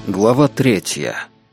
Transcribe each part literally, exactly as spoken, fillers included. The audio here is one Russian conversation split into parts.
Глава третья.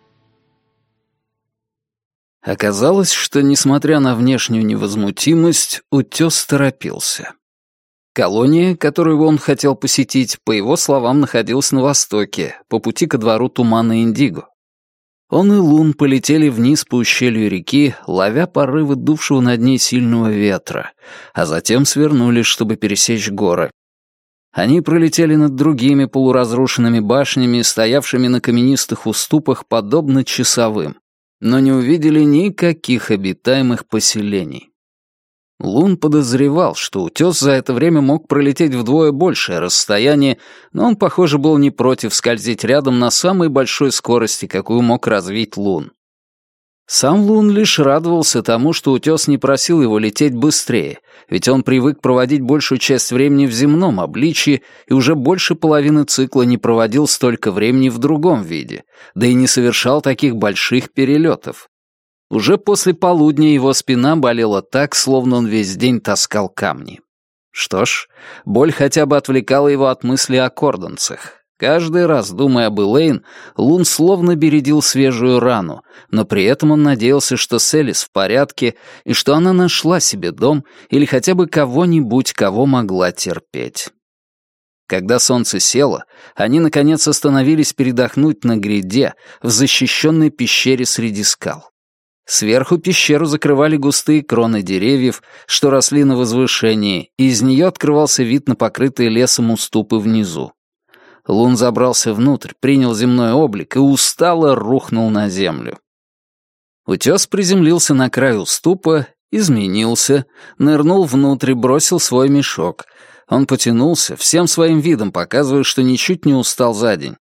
Оказалось, что, несмотря на внешнюю невозмутимость, утес торопился. Колония, которую он хотел посетить, по его словам, находилась на востоке, по пути ко двору тумана Индиго. Он и Лун полетели вниз по ущелью реки, ловя порывы дувшего над ней сильного ветра, а затем свернули, чтобы пересечь горы. Они пролетели над другими полуразрушенными башнями, стоявшими на каменистых уступах, подобно часовым, но не увидели никаких обитаемых поселений. Лун подозревал, что утес за это время мог пролететь вдвое большее расстояние, но он, похоже, был не против скользить рядом на самой большой скорости, какую мог развить Лун. Сам Лун лишь радовался тому, что утес не просил его лететь быстрее, ведь он привык проводить большую часть времени в земном обличье и уже больше половины цикла не проводил столько времени в другом виде, да и не совершал таких больших перелетов. Уже после полудня его спина болела так, словно он весь день таскал камни. Что ж, боль хотя бы отвлекала его от мысли о кордонцах. Каждый раз, думая об Элейн, Лун словно бередил свежую рану, но при этом он надеялся, что Селис в порядке и что она нашла себе дом или хотя бы кого-нибудь, кого могла терпеть. Когда солнце село, они, наконец, остановились передохнуть на гряде в защищенной пещере среди скал. Сверху пещеру закрывали густые кроны деревьев, что росли на возвышении, и из нее открывался вид на покрытые лесом уступы внизу. Лун забрался внутрь, принял земной облик и устало рухнул на землю. Утес приземлился на край уступа, изменился, нырнул внутрь и бросил свой мешок. Он потянулся, всем своим видом показывая, что ничуть не устал за день.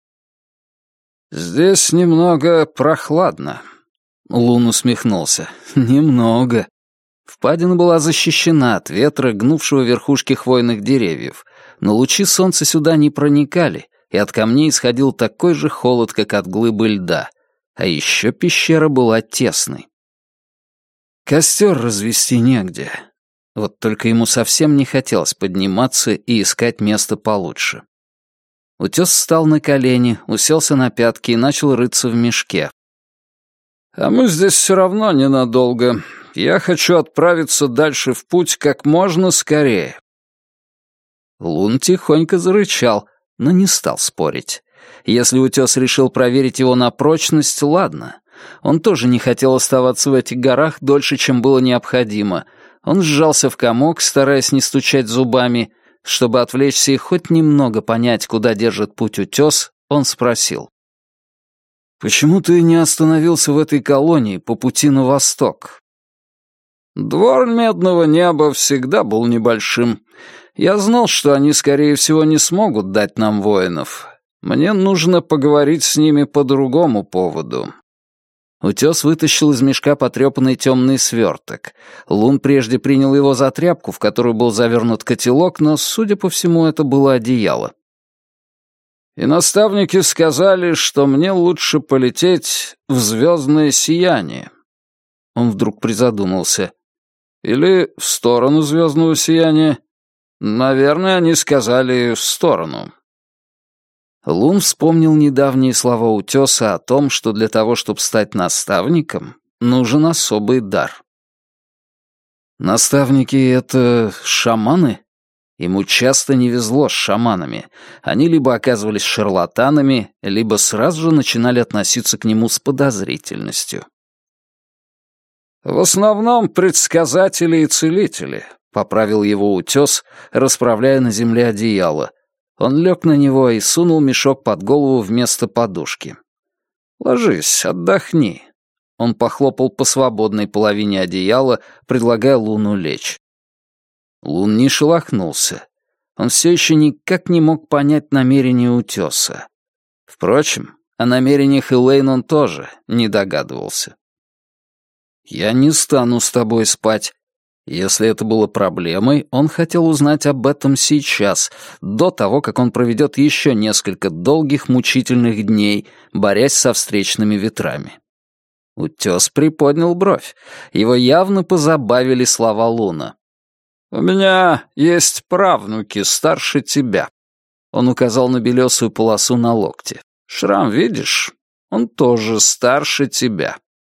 «Здесь немного прохладно», — Лун усмехнулся. «Немного». Впадина была защищена от ветра, гнувшего верхушки хвойных деревьев, но лучи солнца сюда не проникали, и от камней исходил такой же холод, как от глыбы льда. А еще пещера была тесной. Костер развести негде. Вот только ему совсем не хотелось подниматься и искать место получше. Утес встал на колени, уселся на пятки и начал рыться в мешке. «А мы здесь все равно ненадолго. Я хочу отправиться дальше в путь как можно скорее». Лун тихонько зарычал, но не стал спорить. Если утес решил проверить его на прочность, ладно. Он тоже не хотел оставаться в этих горах дольше, чем было необходимо. Он сжался в комок, стараясь не стучать зубами. Чтобы отвлечься и хоть немного понять, куда держит путь утес, он спросил. «Почему ты не остановился в этой колонии по пути на восток?» «Двор Медного Неба всегда был небольшим. Я знал, что они, скорее всего, не смогут дать нам воинов. Мне нужно поговорить с ними по другому поводу». Утес вытащил из мешка потрепанный темный сверток. Лун прежде принял его за тряпку, в которую был завернут котелок, но, судя по всему, это было одеяло. «И наставники сказали, что мне лучше полететь в звездное сияние». Он вдруг призадумался. «Или в сторону звездного сияния? Наверное, они сказали в сторону». Лун вспомнил недавние слова утеса о том, что для того, чтобы стать наставником, нужен особый дар. Наставники — это шаманы? Ему часто не везло с шаманами. Они либо оказывались шарлатанами, либо сразу же начинали относиться к нему с подозрительностью. «В основном предсказатели и целители», — поправил его утес, расправляя на земле одеяло. Он лег на него и сунул мешок под голову вместо подушки. «Ложись, отдохни». Он похлопал по свободной половине одеяла, предлагая Луну лечь. Лун не шелохнулся. Он все еще никак не мог понять намерения утеса. Впрочем, о намерениях Элейн он тоже не догадывался. «Я не стану с тобой спать». Если это было проблемой, он хотел узнать об этом сейчас, до того, как он проведет еще несколько долгих мучительных дней, борясь со встречными ветрами. Утес приподнял бровь. Его явно позабавили слова Луна. «У меня есть правнуки старше тебя». Он указал на белесую полосу на локте. Шрам видишь? Он тоже старше тебя».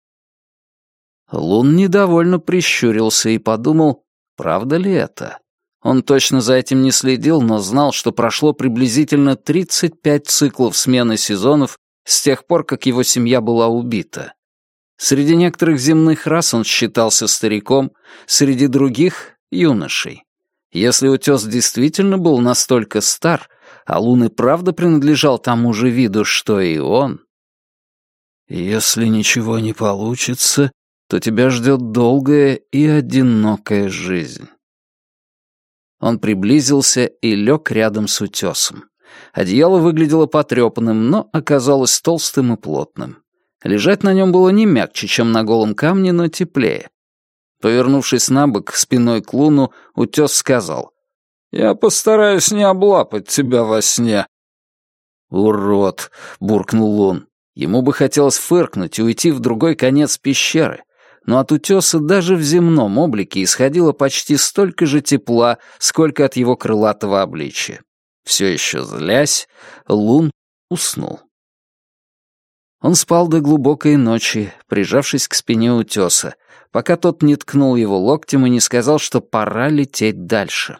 Лун недовольно прищурился и подумал, правда ли это? Он точно за этим не следил, но знал, что прошло приблизительно тридцать пять циклов смены сезонов с тех пор, как его семья была убита. Среди некоторых земных рас он считался стариком, среди других — юношей. Если утес действительно был настолько стар, а Лун и правда принадлежал тому же виду, что и он... «Если ничего не получится, то тебя ждет долгая и одинокая жизнь». Он приблизился и лег рядом с утесом. Одеяло выглядело потрепанным, но оказалось толстым и плотным. Лежать на нем было не мягче, чем на голом камне, но теплее. Повернувшись на бок спиной к Луну, утес сказал: «Я постараюсь не облапать тебя во сне». «Урод!» — буркнул Лун. Ему бы хотелось фыркнуть и уйти в другой конец пещеры, но от утеса даже в земном облике исходило почти столько же тепла, сколько от его крылатого обличия. Все еще злясь, Лун уснул. Он спал до глубокой ночи, прижавшись к спине утеса, пока тот не ткнул его локтем и не сказал, что пора лететь дальше.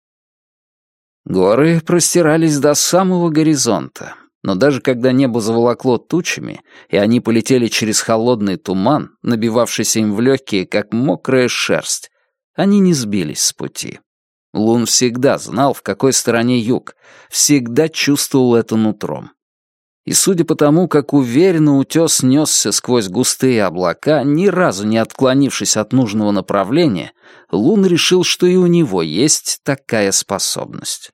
Горы простирались до самого горизонта, но даже когда небо заволокло тучами, и они полетели через холодный туман, набивавшийся им в легкие, как мокрая шерсть, они не сбились с пути. Лун всегда знал, в какой стороне юг, всегда чувствовал это нутром. И судя по тому, как уверенно утес несся сквозь густые облака, ни разу не отклонившись от нужного направления, Лун решил, что и у него есть такая способность.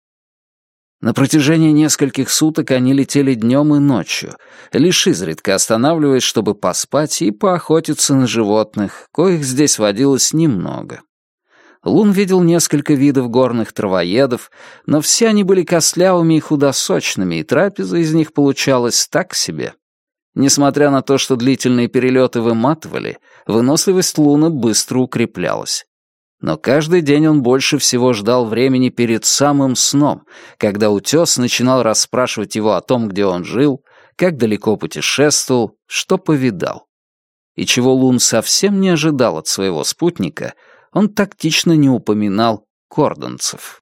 На протяжении нескольких суток они летели днем и ночью, лишь изредка останавливаясь, чтобы поспать и поохотиться на животных, коих здесь водилось немного. Лун видел несколько видов горных травоедов, но все они были костлявыми и худосочными, и трапеза из них получалась так себе. Несмотря на то, что длительные перелеты выматывали, выносливость Луна быстро укреплялась. Но каждый день он больше всего ждал времени перед самым сном, когда утес начинал расспрашивать его о том, где он жил, как далеко путешествовал, что повидал. И чего Лун совсем не ожидал от своего спутника, он тактично не упоминал кордонцев.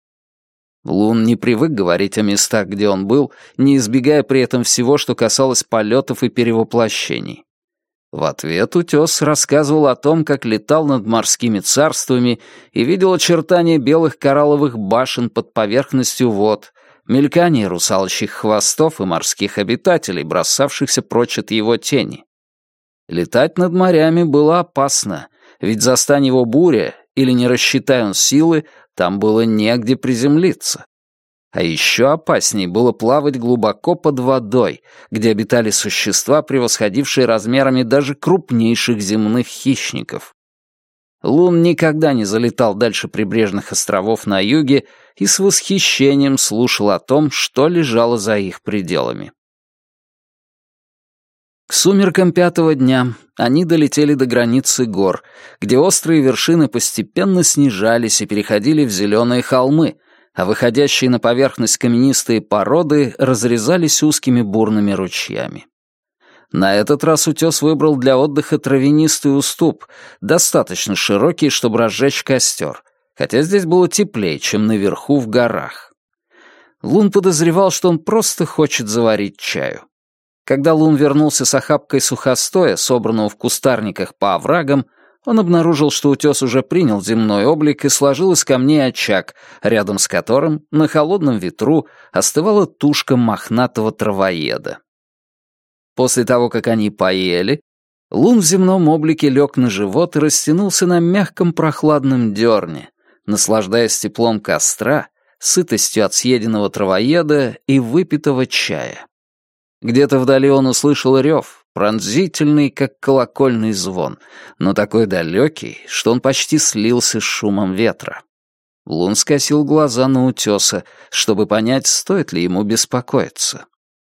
Лун не привык говорить о местах, где он был, не избегая при этом всего, что касалось полетов и перевоплощений. В ответ утес рассказывал о том, как летал над морскими царствами и видел очертания белых коралловых башен под поверхностью вод, мелькание русалочьих хвостов и морских обитателей, бросавшихся прочь от его тени. Летать над морями было опасно, ведь застань его буря, или не рассчитай он силы, там было негде приземлиться. А еще опаснее было плавать глубоко под водой, где обитали существа, превосходившие размерами даже крупнейших земных хищников. Лун никогда не залетал дальше прибрежных островов на юге и с восхищением слушал о том, что лежало за их пределами. К сумеркам пятого дня они долетели до границы гор, где острые вершины постепенно снижались и переходили в зеленые холмы, а выходящие на поверхность каменистые породы разрезались узкими бурными ручьями. На этот раз утес выбрал для отдыха травянистый уступ, достаточно широкий, чтобы разжечь костер, хотя здесь было теплее, чем наверху в горах. Лун подозревал, что он просто хочет заварить чаю. Когда Лун вернулся с охапкой сухостоя, собранного в кустарниках по оврагам, он обнаружил, что утес уже принял земной облик и сложил из камней очаг, рядом с которым, на холодном ветру, остывала тушка мохнатого травоеда. После того, как они поели, Лун в земном облике лег на живот и растянулся на мягком прохладном дерне, наслаждаясь теплом костра, сытостью от съеденного травоеда и выпитого чая. Где-то вдали он услышал рев, пронзительный, как колокольный звон, но такой далекий, что он почти слился с шумом ветра. Лун скосил глаза на утеса, чтобы понять, стоит ли ему беспокоиться.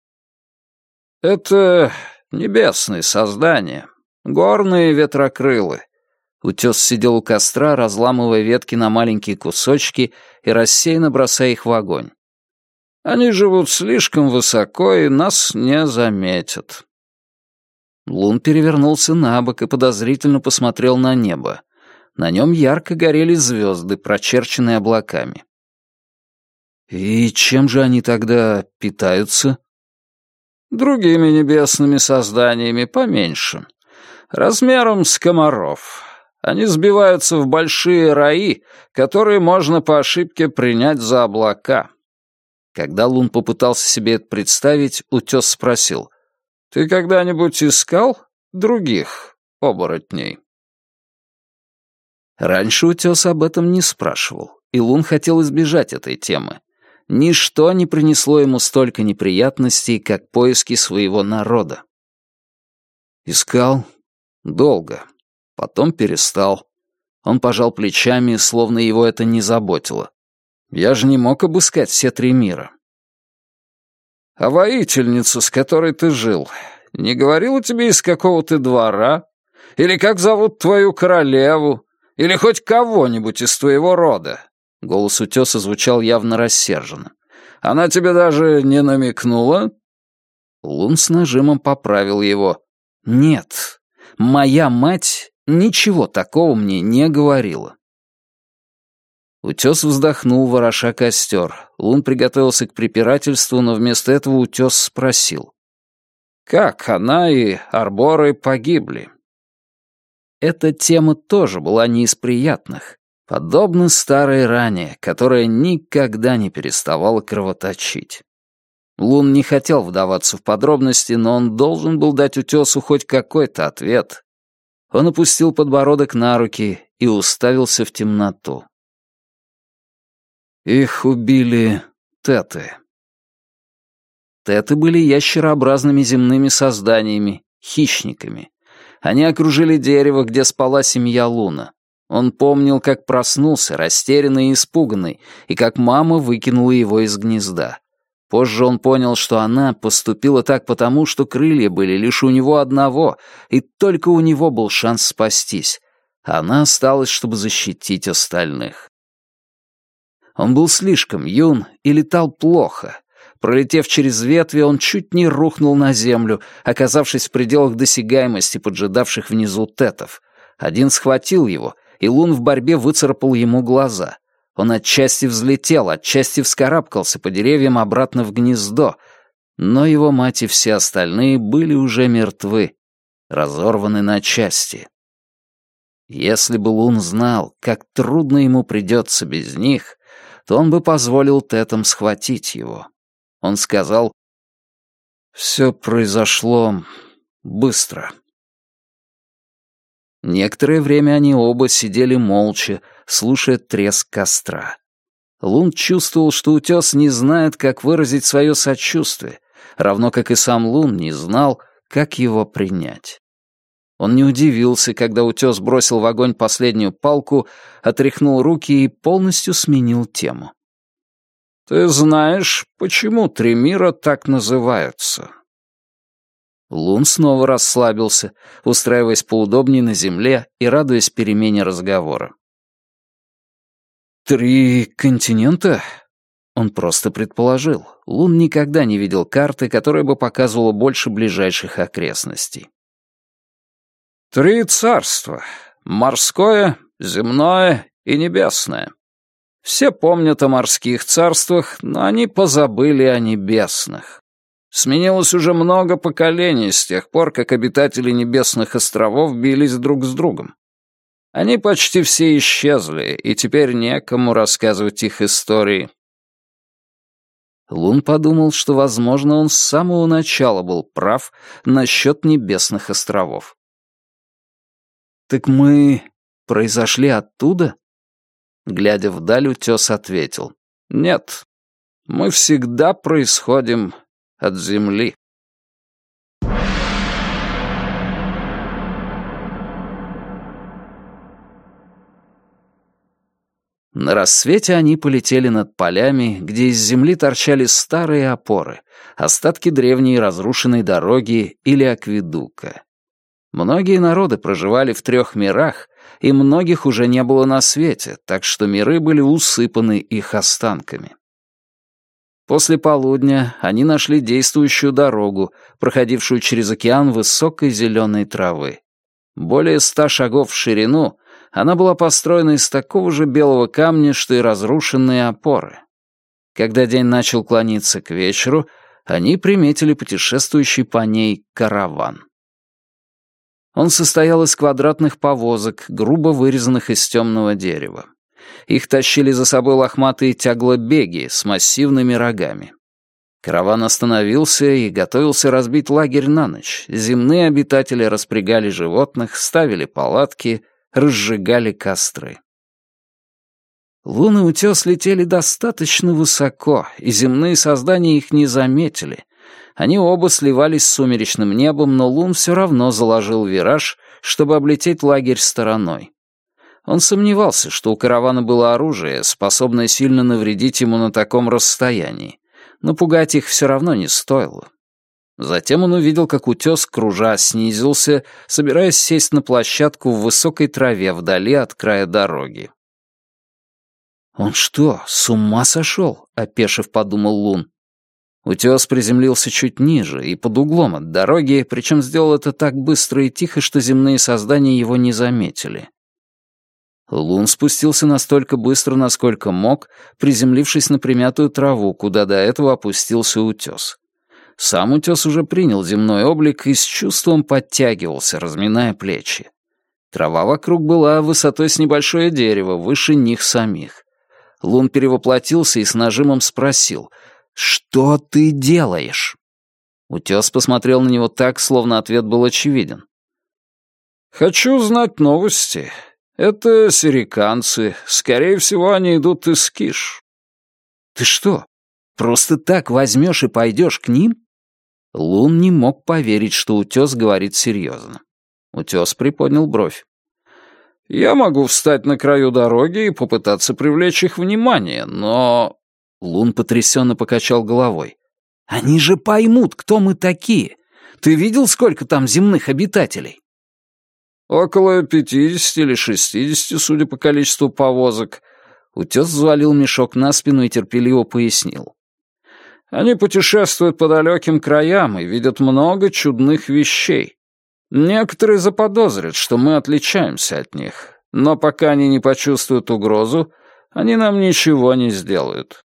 «Это небесные создания, горные ветрокрылы». Утес сидел у костра, разламывая ветки на маленькие кусочки и рассеянно бросая их в огонь. Они живут слишком высоко и нас не заметят». Лун перевернулся на бок и подозрительно посмотрел на небо. На нем ярко горели звезды, прочерченные облаками. «И чем же они тогда питаются?» «Другими небесными созданиями поменьше. Размером с комаров. Они сбиваются в большие раи, которые можно по ошибке принять за облака». Когда Лун попытался себе это представить, утес спросил: «Ты когда-нибудь искал других оборотней?» Раньше утес об этом не спрашивал, и Лун хотел избежать этой темы. Ничто не принесло ему столько неприятностей, как поиски своего народа. Искал долго, потом перестал. Он пожал плечами, словно его это не заботило. Я же не мог обыскать все три мира. «А воительница, с которой ты жил, не говорила тебе, из какого ты двора? Или как зовут твою королеву? Или хоть кого-нибудь из твоего рода?» Голос утеса звучал явно рассерженно. «Она тебе даже не намекнула?» Лун с нажимом поправил его. «Нет, моя мать ничего такого мне не говорила». Утес вздохнул, вороша костер. Лун приготовился к препирательству, но вместо этого утес спросил: «Как она и Арборы погибли?» Эта тема тоже была не из приятных, подобно старой ране, которая никогда не переставала кровоточить. Лун не хотел вдаваться в подробности, но он должен был дать утесу хоть какой-то ответ. Он опустил подбородок на руки и уставился в темноту. Их убили теты. Теты были ящерообразными земными созданиями, хищниками. Они окружили дерево, где спала семья Луна. Он помнил, как проснулся, растерянный и испуганный, и как мама выкинула его из гнезда. Позже он понял, что она поступила так потому, что крылья были лишь у него одного, и только у него был шанс спастись. Она осталась, чтобы защитить остальных. Он был слишком юн и летал плохо. Пролетев через ветви, он чуть не рухнул на землю, оказавшись в пределах досягаемости поджидавших внизу тетов. Один схватил его, и Лун в борьбе выцарапал ему глаза. Он отчасти взлетел, отчасти вскарабкался по деревьям обратно в гнездо, но его мать и все остальные были уже мертвы, разорваны на части. Если бы Лун знал, как трудно ему придется без них, то он бы позволил тетам схватить его. Он сказал: «Все произошло быстро». Некоторое время они оба сидели молча, слушая треск костра. Лун чувствовал, что утес не знает, как выразить свое сочувствие, равно как и сам Лун не знал, как его принять. Он не удивился, когда утес бросил в огонь последнюю палку, отряхнул руки и полностью сменил тему. «Ты знаешь, почему три мира так называются?» Лун снова расслабился, устраиваясь поудобнее на земле и радуясь перемене разговора. «Три континента?» Он просто предположил. Лун никогда не видел карты, которая бы показывала больше ближайших окрестностей. «Три царства. Морское, земное и небесное. Все помнят о морских царствах, но они позабыли о небесных. Сменилось уже много поколений с тех пор, как обитатели небесных островов бились друг с другом. Они почти все исчезли, и теперь некому рассказывать их истории». Лун подумал, что, возможно, он с самого начала был прав насчет небесных островов. «Так мы произошли оттуда?» Глядя вдаль, утес ответил: «Нет, мы всегда происходим от земли». На рассвете они полетели над полями, где из земли торчали старые опоры, остатки древней разрушенной дороги или акведука. Многие народы проживали в трех мирах, и многих уже не было на свете, так что миры были усыпаны их останками. После полудня они нашли действующую дорогу, проходившую через океан высокой зеленой травы. Более ста шагов в ширину, она была построена из такого же белого камня, что и разрушенные опоры. Когда день начал клониться к вечеру, они приметили путешествующий по ней караван. Он состоял из квадратных повозок, грубо вырезанных из темного дерева. Их тащили за собой лохматые тяглобеги с массивными рогами. Караван остановился и готовился разбить лагерь на ночь. Земные обитатели распрягали животных, ставили палатки, разжигали костры. Лун и утес летели достаточно высоко, и земные создания их не заметили. Они оба сливались с сумеречным небом, но Лун все равно заложил вираж, чтобы облететь лагерь стороной. Он сомневался, что у каравана было оружие, способное сильно навредить ему на таком расстоянии, но пугать их все равно не стоило. Затем он увидел, как утес, кружа, снизился, собираясь сесть на площадку в высокой траве вдали от края дороги. «Он что, с ума сошел?» — опешив, подумал Лун. Утес приземлился чуть ниже и под углом от дороги, причем сделал это так быстро и тихо, что земные создания его не заметили. Лун спустился настолько быстро, насколько мог, приземлившись на примятую траву, куда до этого опустился утес. Сам утес уже принял земной облик и с чувством подтягивался, разминая плечи. Трава вокруг была высотой с небольшое дерево, выше них самих. Лун перевоплотился и с нажимом спросил: «Что ты делаешь?» Утес посмотрел на него так, словно ответ был очевиден. «Хочу знать новости. Это сириканцы. Скорее всего, они идут из Киш». «Ты что, просто так возьмешь и пойдешь к ним?» Лун не мог поверить, что утес говорит серьезно. Утес приподнял бровь. «Я могу встать на краю дороги и попытаться привлечь их внимание, но...» Лун потрясенно покачал головой. «Они же поймут, кто мы такие. Ты видел, сколько там земных обитателей?» «Около пятидесяти или шестидесяти, судя по количеству повозок». Утес взвалил мешок на спину и терпеливо пояснил. «Они путешествуют по далеким краям и видят много чудных вещей. Некоторые заподозрят, что мы отличаемся от них, но пока они не почувствуют угрозу, они нам ничего не сделают».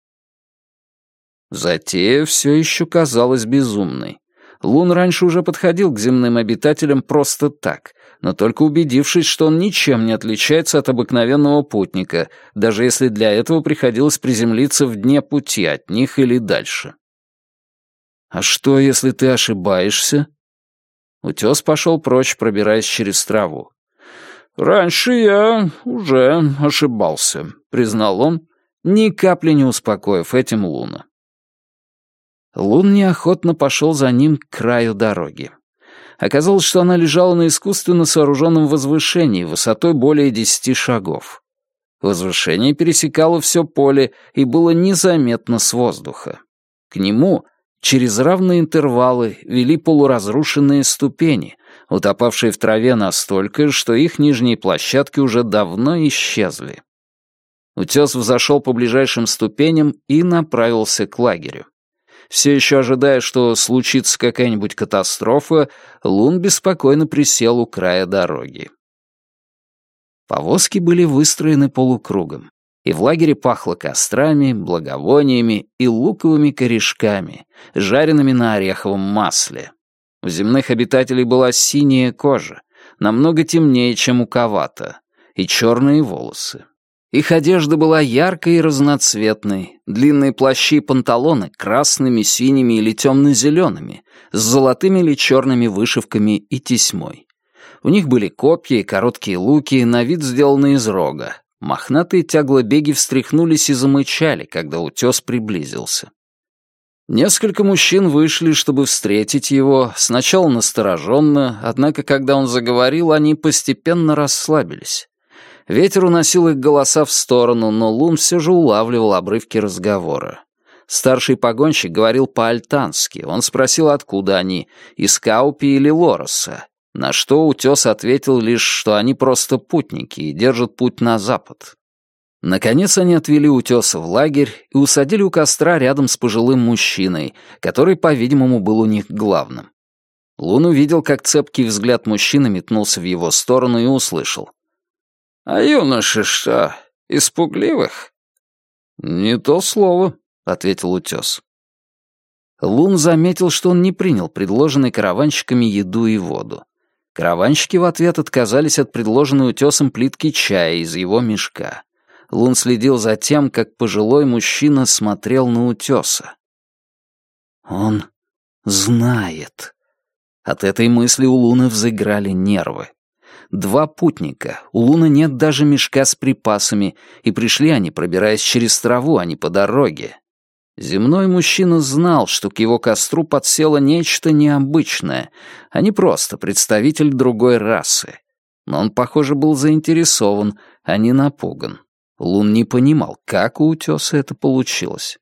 Затея все еще казалась безумной. Лун раньше уже подходил к земным обитателям просто так, но только убедившись, что он ничем не отличается от обыкновенного путника, даже если для этого приходилось приземлиться в дне пути от них или дальше. «А что, если ты ошибаешься?» Утес пошел прочь, пробираясь через траву. «Раньше я уже ошибался», — признал он, ни капли не успокоив этим Луна. Лун неохотно пошел за ним к краю дороги. Оказалось, что она лежала на искусственно сооруженном возвышении высотой более десяти шагов. Возвышение пересекало все поле и было незаметно с воздуха. К нему через равные интервалы вели полуразрушенные ступени, утопавшие в траве настолько, что их нижние площадки уже давно исчезли. Утес взошел по ближайшим ступеням и направился к лагерю. Все еще ожидая, что случится какая-нибудь катастрофа, Лун беспокойно присел у края дороги. Повозки были выстроены полукругом, и в лагере пахло кострами, благовониями и луковыми корешками, жареными на ореховом масле. У земных обитателей была синяя кожа, намного темнее, чем у Кавата, и черные волосы. Их одежда была яркой и разноцветной, длинные плащи и панталоны красными, синими или темно-зелеными, с золотыми или черными вышивками и тесьмой. У них были копья и короткие луки, на вид сделанные из рога. Мохнатые тяглобеги встряхнулись и замычали, когда утес приблизился. Несколько мужчин вышли, чтобы встретить его, сначала настороженно, однако, когда он заговорил, они постепенно расслабились. Ветер уносил их голоса в сторону, но Лун все же улавливал обрывки разговора. Старший погонщик говорил по-альтански. Он спросил, откуда они, из Каупи или Лороса, на что утес ответил лишь, что они просто путники и держат путь на запад. Наконец они отвели утёса в лагерь и усадили у костра рядом с пожилым мужчиной, который, по-видимому, был у них главным. Лун увидел, как цепкий взгляд мужчины метнулся в его сторону и услышал. «А юноши что, испугливых?» «Не то слово», — ответил утёс. Лун заметил, что он не принял предложенной караванщиками еду и воду. Караванщики в ответ отказались от предложенной утёсом плитки чая из его мешка. Лун следил за тем, как пожилой мужчина смотрел на утёса. «Он знает». От этой мысли у Луны взыграли нервы. Два путника, у Луны нет даже мешка с припасами, и пришли они, пробираясь через траву, а не по дороге. Земной мужчина знал, что к его костру подсело нечто необычное, а не просто представитель другой расы. Но он, похоже, был заинтересован, а не напуган. Лун не понимал, как у утёса это получилось.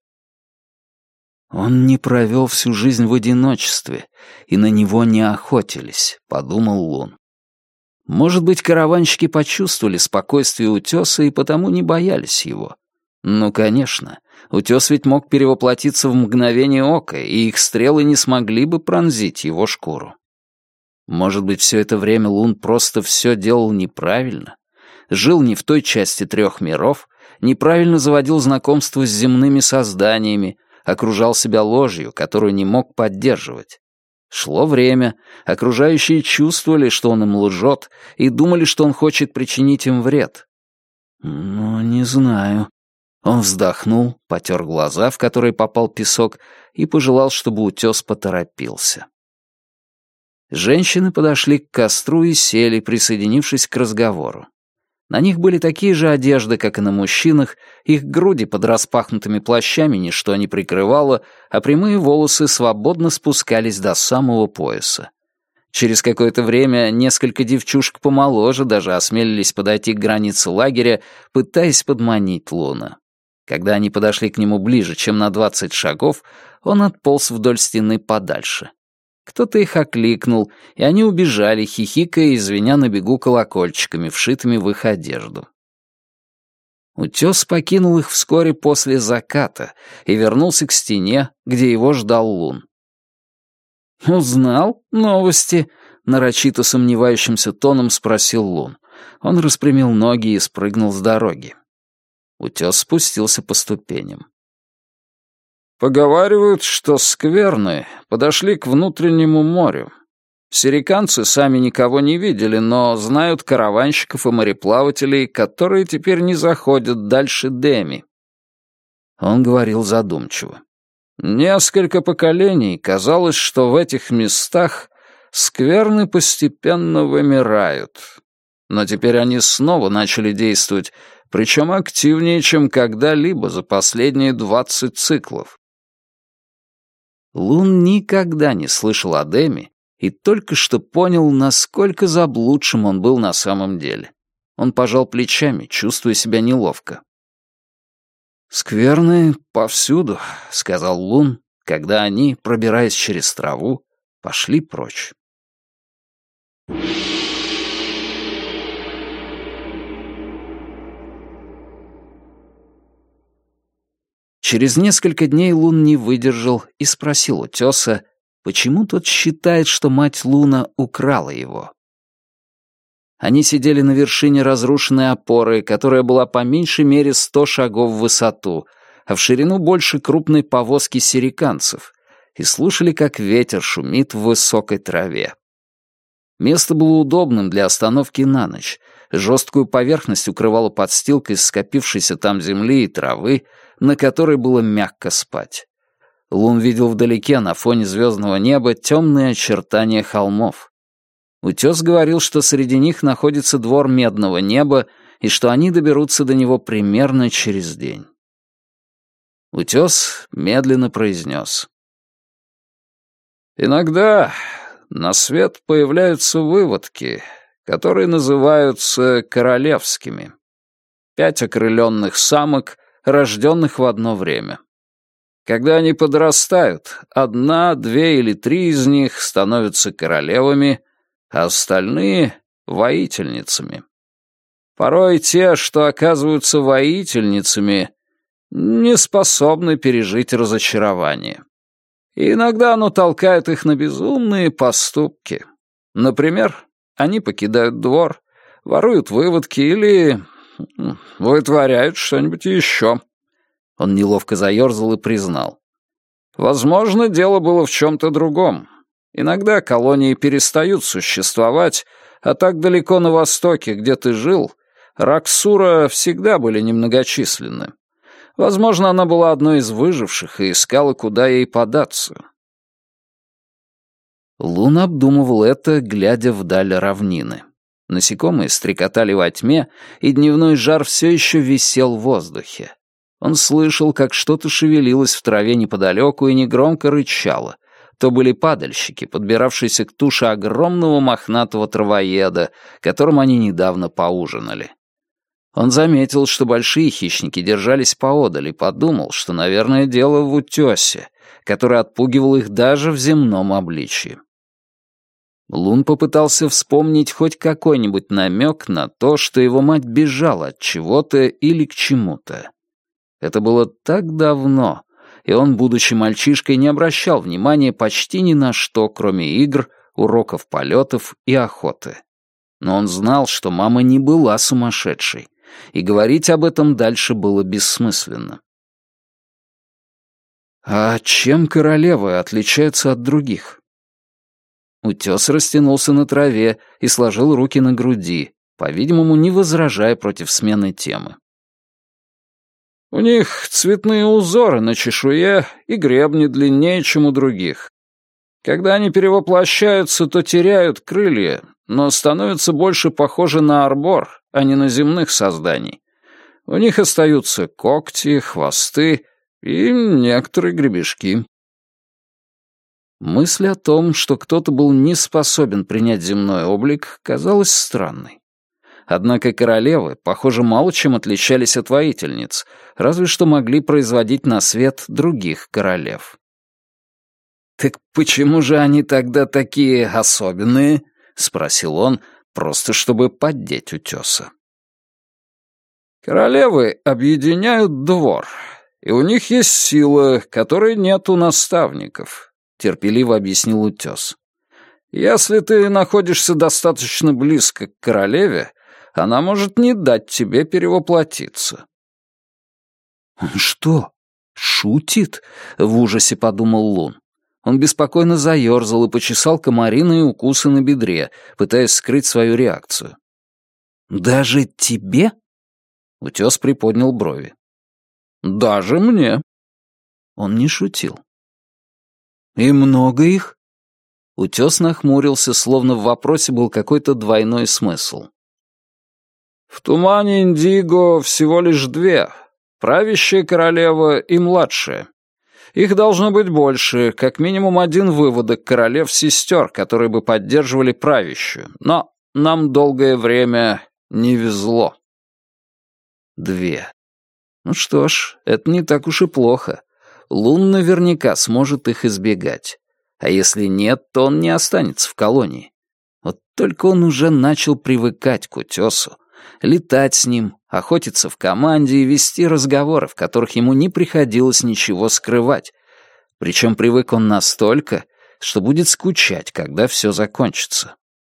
«Он не провел всю жизнь в одиночестве, и на него не охотились», — подумал Лун. Может быть, караванщики почувствовали спокойствие утёса и потому не боялись его. Ну, конечно, утёс ведь мог перевоплотиться в мгновение ока, и их стрелы не смогли бы пронзить его шкуру. Может быть, все это время Лун просто все делал неправильно, жил не в той части трех миров, неправильно заводил знакомство с земными созданиями, окружал себя ложью, которую не мог поддерживать. Шло время, окружающие чувствовали, что он им лжет, и думали, что он хочет причинить им вред. «Ну, не знаю». Он вздохнул, потер глаза, в которые попал песок, и пожелал, чтобы утес поторопился. Женщины подошли к костру и сели, присоединившись к разговору. На них были такие же одежды, как и на мужчинах, их груди под распахнутыми плащами ничто не прикрывало, а прямые волосы свободно спускались до самого пояса. Через какое-то время несколько девчушек помоложе даже осмелились подойти к границе лагеря, пытаясь подманить Луна. Когда они подошли к нему ближе, чем на двадцать шагов, он отполз вдоль стены подальше. Кто-то их окликнул, и они убежали, хихикая и звеня на бегу колокольчиками, вшитыми в их одежду. Утес покинул их вскоре после заката и вернулся к стене, где его ждал Лун. «Узнал новости?» — нарочито сомневающимся тоном спросил Лун. Он распрямил ноги и спрыгнул с дороги. Утес спустился по ступеням. «Поговаривают, что скверны подошли к внутреннему морю. Сириканцы сами никого не видели, но знают караванщиков и мореплавателей, которые теперь не заходят дальше Деми». Он говорил задумчиво. «Несколько поколений казалось, что в этих местах скверны постепенно вымирают. Но теперь они снова начали действовать, причем активнее, чем когда-либо за последние двадцать циклов». Лун никогда не слышал о Деми и только что понял, насколько заблудшим он был на самом деле. Он пожал плечами, чувствуя себя неловко. «Скверны повсюду», — сказал Лун, когда они, пробираясь через траву, пошли прочь. Через несколько дней Лун не выдержал и спросил утеса, почему тот считает, что мать Луна украла его. Они сидели на вершине разрушенной опоры, которая была по меньшей мере сто шагов в высоту, а в ширину больше крупной повозки сириканцев, и слушали, как ветер шумит в высокой траве. Место было удобным для остановки на ночь. Жесткую поверхность укрывала подстилка из скопившейся там земли и травы, на которой было мягко спать. Лун видел вдалеке на фоне звездного неба темные очертания холмов. Утес говорил, что среди них находится двор Медного неба и что они доберутся до него примерно через день. Утес медленно произнес. «Иногда на свет появляются выводки, которые называются королевскими. Пять окрыленных самок, рожденных в одно время. Когда они подрастают, одна, две или три из них становятся королевами, а остальные — воительницами. Порой те, что оказываются воительницами, не способны пережить разочарование. И иногда оно толкает их на безумные поступки. Например, они покидают двор, воруют выводки или вытворяют что-нибудь еще. Он неловко заерзал и признал. Возможно, дело было в чем-то другом. Иногда колонии перестают существовать, а так далеко на востоке, где ты жил, Раксура всегда были немногочисленны. Возможно, она была одной из выживших и искала, куда ей податься. Лун обдумывал это, глядя вдаль равнины. Насекомые стрекотали во тьме, и дневной жар все еще висел в воздухе. Он слышал, как что-то шевелилось в траве неподалеку и негромко рычало. То были падальщики, подбиравшиеся к туше огромного мохнатого травоеда, которым они недавно поужинали. Он заметил, что большие хищники держались поодаль, и подумал, что, наверное, дело в утёсе, который отпугивал их даже в земном обличье. Лун попытался вспомнить хоть какой-нибудь намек на то, что его мать бежала от чего-то или к чему-то. Это было так давно, и он, будучи мальчишкой, не обращал внимания почти ни на что, кроме игр, уроков полетов и охоты. Но он знал, что мама не была сумасшедшей, и говорить об этом дальше было бессмысленно. «А чем королевы отличаются от других?» Утес растянулся на траве и сложил руки на груди, по-видимому, не возражая против смены темы. «У них цветные узоры на чешуе и гребни длиннее, чем у других. Когда они перевоплощаются, то теряют крылья, но становятся больше похожи на арбор, а не на земных созданий. У них остаются когти, хвосты и некоторые гребешки». Мысль о том, что кто-то был не способен принять земной облик, казалась странной. Однако королевы, похоже, мало чем отличались от воительниц, разве что могли производить на свет других королев. «Так почему же они тогда такие особенные?» — спросил он, просто чтобы поддеть утеса. «Королевы объединяют двор, и у них есть сила, которой нет у наставников», — терпеливо объяснил утес. «Если ты находишься достаточно близко к королеве, она может не дать тебе перевоплотиться». «Он что, шутит?» — в ужасе подумал Лун. Он беспокойно заерзал и почесал комариные укусы на бедре, пытаясь скрыть свою реакцию. «Даже тебе?» — утес приподнял брови. «Даже мне». Он не шутил. «И много их?» Утес нахмурился, словно в вопросе был какой-то двойной смысл. «В тумане Индиго всего лишь две. Правящая королева и младшая. Их должно быть больше, как минимум один выводок королев-сестер, которые бы поддерживали правящую. Но нам долгое время не везло». Две. Ну что ж, это не так уж и плохо. Лун наверняка сможет их избегать. А если нет, то он не останется в колонии. Вот только он уже начал привыкать к утесу, летать с ним, охотиться в команде и вести разговоры, в которых ему не приходилось ничего скрывать. Причем привык он настолько, что будет скучать, когда все закончится.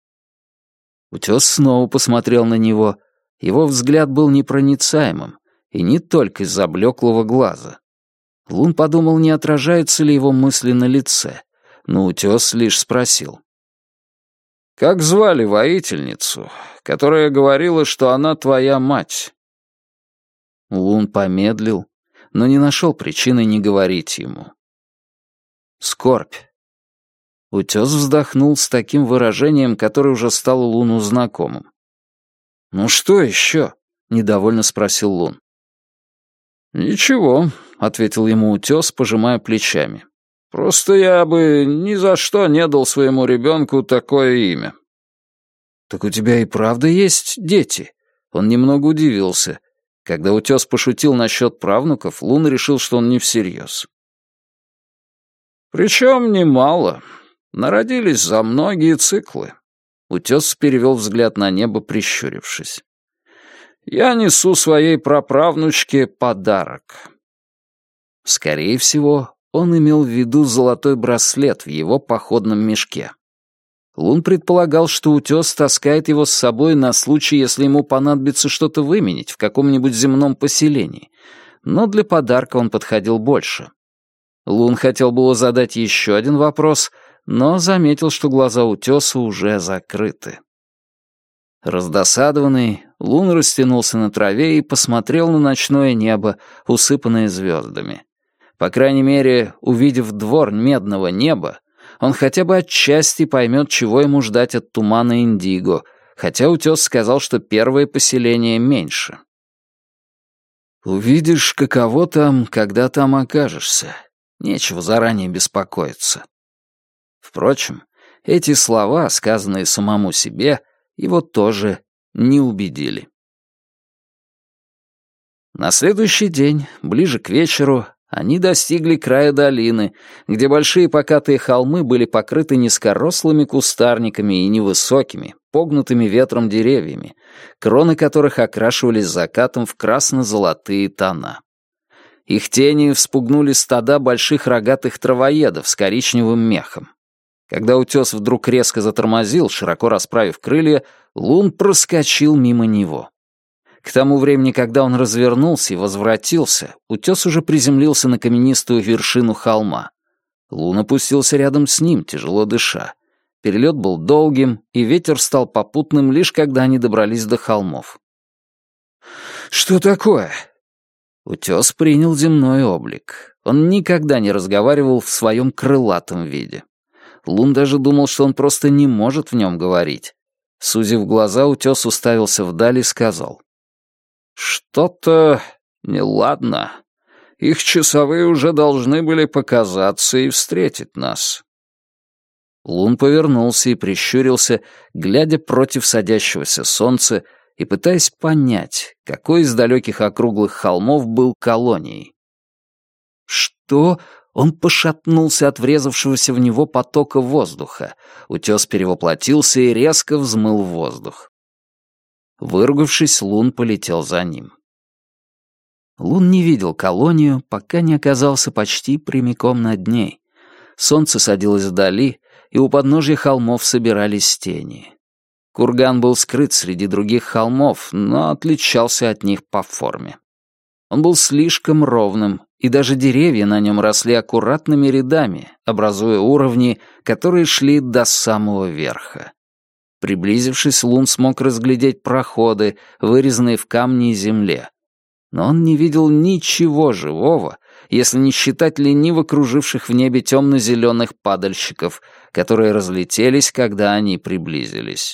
Утес снова посмотрел на него. Его взгляд был непроницаемым, и не только из-за блеклого глаза. Лун подумал, не отражаются ли его мысли на лице, но утес лишь спросил. «Как звали воительницу, которая говорила, что она твоя мать?» Лун помедлил, но не нашел причины не говорить ему. «Скорбь». Утес вздохнул с таким выражением, которое уже стало Луну знакомым. «Ну что еще?» — недовольно спросил Лун. «Ничего», — ответил ему утес, пожимая плечами. «Просто я бы ни за что не дал своему ребенку такое имя». «Так у тебя и правда есть дети?» Он немного удивился. Когда утес пошутил насчет правнуков, Лун решил, что он не всерьез. «Причем немало. Народились за многие циклы». Утес перевел взгляд на небо, прищурившись. Я несу своей праправнучке подарок». Скорее всего, он имел в виду золотой браслет в его походном мешке. Лун предполагал, что утес таскает его с собой на случай, если ему понадобится что-то выменить в каком-нибудь земном поселении, но для подарка он подходил больше. Лун хотел было задать еще один вопрос, но заметил, что глаза утеса уже закрыты. Раздосадованный, Лун растянулся на траве и посмотрел на ночное небо, усыпанное звездами. По крайней мере, увидев двор медного неба, он хотя бы отчасти поймет, чего ему ждать от тумана Индиго, хотя утес сказал, что первое поселение меньше. «Увидишь, каково там, когда там окажешься. Нечего заранее беспокоиться». Впрочем, эти слова, сказанные самому себе, его тоже не убедили. На следующий день, ближе к вечеру, они достигли края долины, где большие покатые холмы были покрыты низкорослыми кустарниками и невысокими, погнутыми ветром деревьями, кроны которых окрашивались закатом в красно-золотые тона. Их тени вспугнули стада больших рогатых травоедов с коричневым мехом. Когда утес вдруг резко затормозил, широко расправив крылья, Лун проскочил мимо него. К тому времени, когда он развернулся и возвратился, утес уже приземлился на каменистую вершину холма. Лун опустился рядом с ним, тяжело дыша. Перелет был долгим, и ветер стал попутным, лишь когда они добрались до холмов. «Что такое?» Утес принял земной облик. Он никогда не разговаривал в своем крылатом виде. Лун даже думал, что он просто не может в нем говорить. Сузив глаза, утес уставился вдаль и сказал: «Что-то неладно. Их часовые уже должны были показаться и встретить нас». Лун повернулся и прищурился, глядя против садящегося солнца и пытаясь понять, какой из далеких округлых холмов был колонией. «Что?» Он пошатнулся от врезавшегося в него потока воздуха. Утес перевоплотился и резко взмыл в воздух. Выругавшись, Лун полетел за ним. Лун не видел колонию, пока не оказался почти прямиком над ней. Солнце садилось вдали, и у подножья холмов собирались тени. Курган был скрыт среди других холмов, но отличался от них по форме. Он был слишком ровным, и даже деревья на нем росли аккуратными рядами, образуя уровни, которые шли до самого верха. Приблизившись, Лун смог разглядеть проходы, вырезанные в камне и земле. Но он не видел ничего живого, если не считать лениво круживших в небе темно-зеленых падальщиков, которые разлетелись, когда они приблизились.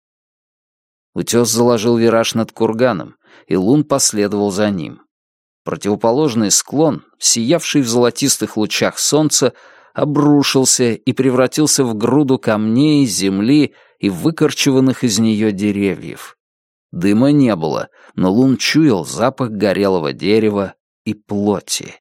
Утес заложил вираж над курганом, и Лун последовал за ним. Противоположный склон, сиявший в золотистых лучах солнца, обрушился и превратился в груду камней, земли и выкорчеванных из нее деревьев. Дыма не было, но Лун чуял запах горелого дерева и плоти.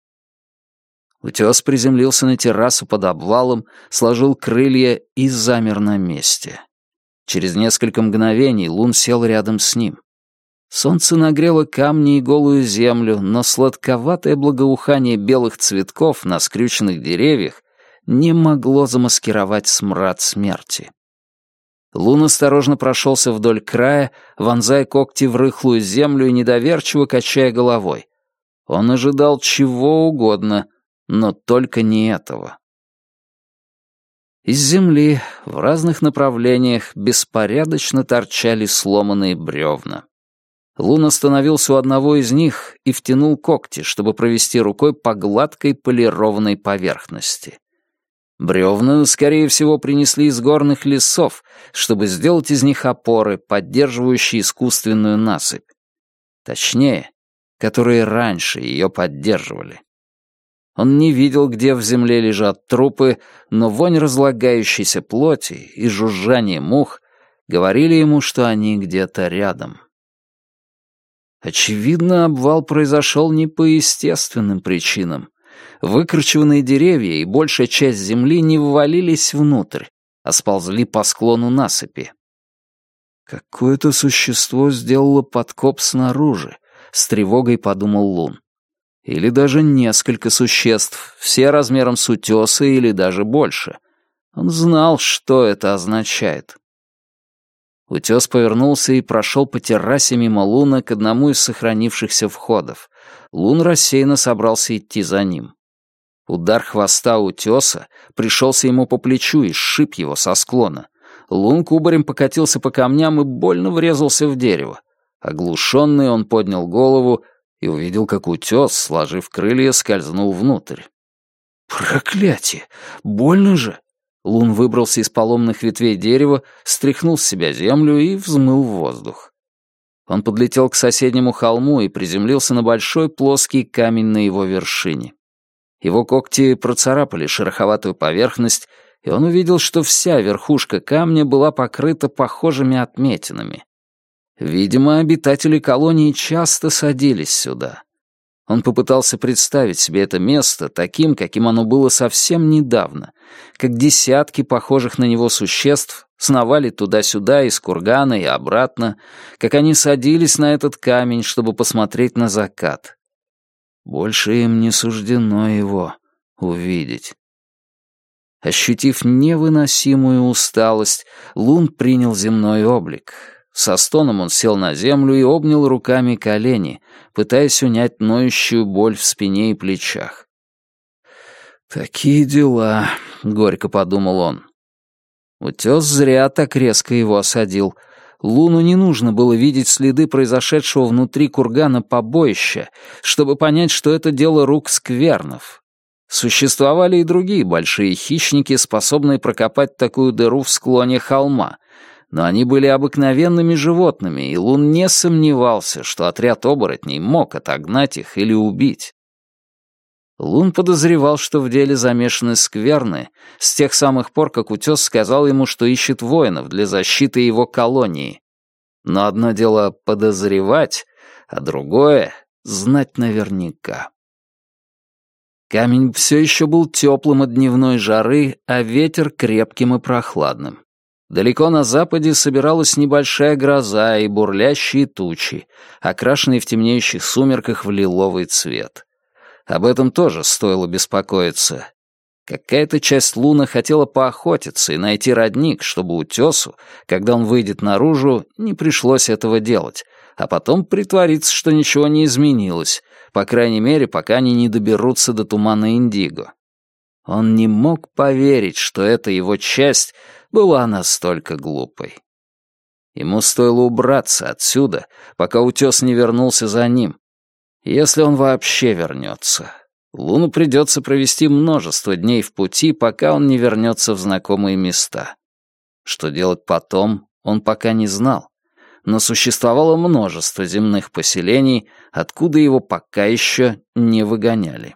Утес приземлился на террасу под обвалом, сложил крылья и замер на месте. Через несколько мгновений Лун сел рядом с ним. Солнце нагрело камни и голую землю, но сладковатое благоухание белых цветков на скрюченных деревьях не могло замаскировать смрад смерти. Лун осторожно прошелся вдоль края, вонзая когти в рыхлую землю и недоверчиво качая головой. Он ожидал чего угодно, но только не этого. Из земли в разных направлениях беспорядочно торчали сломанные бревна. Лун остановился у одного из них и втянул когти, чтобы провести рукой по гладкой полированной поверхности. Бревна, скорее всего, принесли из горных лесов, чтобы сделать из них опоры, поддерживающие искусственную насыпь. Точнее, которые раньше ее поддерживали. Он не видел, где в земле лежат трупы, но вонь разлагающейся плоти и жужжание мух говорили ему, что они где-то рядом. Очевидно, обвал произошел не по естественным причинам. Выкорчеванные деревья и большая часть земли не ввалились внутрь, а сползли по склону насыпи. Какое-то существо сделало подкоп снаружи, с тревогой подумал Лун. Или даже несколько существ, все размером с утеса или даже больше. Он знал, что это означает. Утес повернулся и прошел по террасе мимо Луна к одному из сохранившихся входов. Лун рассеянно собрался идти за ним. Удар хвоста утеса пришелся ему по плечу и сшиб его со склона. Лун кубарем покатился по камням и больно врезался в дерево. Оглушенный, он поднял голову и увидел, как утес, сложив крылья, скользнул внутрь. «Проклятие! Больно же!» Лун выбрался из поломных ветвей дерева, стряхнул с себя землю и взмыл в воздух. Он подлетел к соседнему холму и приземлился на большой плоский камень на его вершине. Его когти процарапали шероховатую поверхность, и он увидел, что вся верхушка камня была покрыта похожими отметинами. Видимо, обитатели колонии часто садились сюда. Он попытался представить себе это место таким, каким оно было совсем недавно, как десятки похожих на него существ сновали туда-сюда из кургана и обратно, как они садились на этот камень, чтобы посмотреть на закат. Больше им не суждено его увидеть. Ощутив невыносимую усталость, Лун принял земной облик. Со стоном он сел на землю и обнял руками колени, пытаясь унять ноющую боль в спине и плечах. «Такие дела», — горько подумал он. Утес зря так резко его осадил. Луну не нужно было видеть следы произошедшего внутри кургана побоища, чтобы понять, что это дело рук сквернов. Существовали и другие большие хищники, способные прокопать такую дыру в склоне холма, но они были обыкновенными животными, и Лун не сомневался, что отряд оборотней мог отогнать их или убить. Лун подозревал, что в деле замешаны скверны с тех самых пор, как утес сказал ему, что ищет воинов для защиты его колонии. Но одно дело подозревать, а другое — знать наверняка. Камень все еще был теплым от дневной жары, а ветер крепким и прохладным. Далеко на западе собиралась небольшая гроза и бурлящие тучи, окрашенные в темнеющих сумерках в лиловый цвет. Об этом тоже стоило беспокоиться. Какая-то часть Луна хотела поохотиться и найти родник, чтобы утесу, когда он выйдет наружу, не пришлось этого делать, а потом притвориться, что ничего не изменилось, по крайней мере, пока они не доберутся до тумана Индиго. Он не мог поверить, что эта его часть была настолько глупой. Ему стоило убраться отсюда, пока утес не вернулся за ним. Если он вообще вернется. Луну придется провести множество дней в пути, пока он не вернется в знакомые места. Что делать потом, он пока не знал, но существовало множество земных поселений, откуда его пока еще не выгоняли.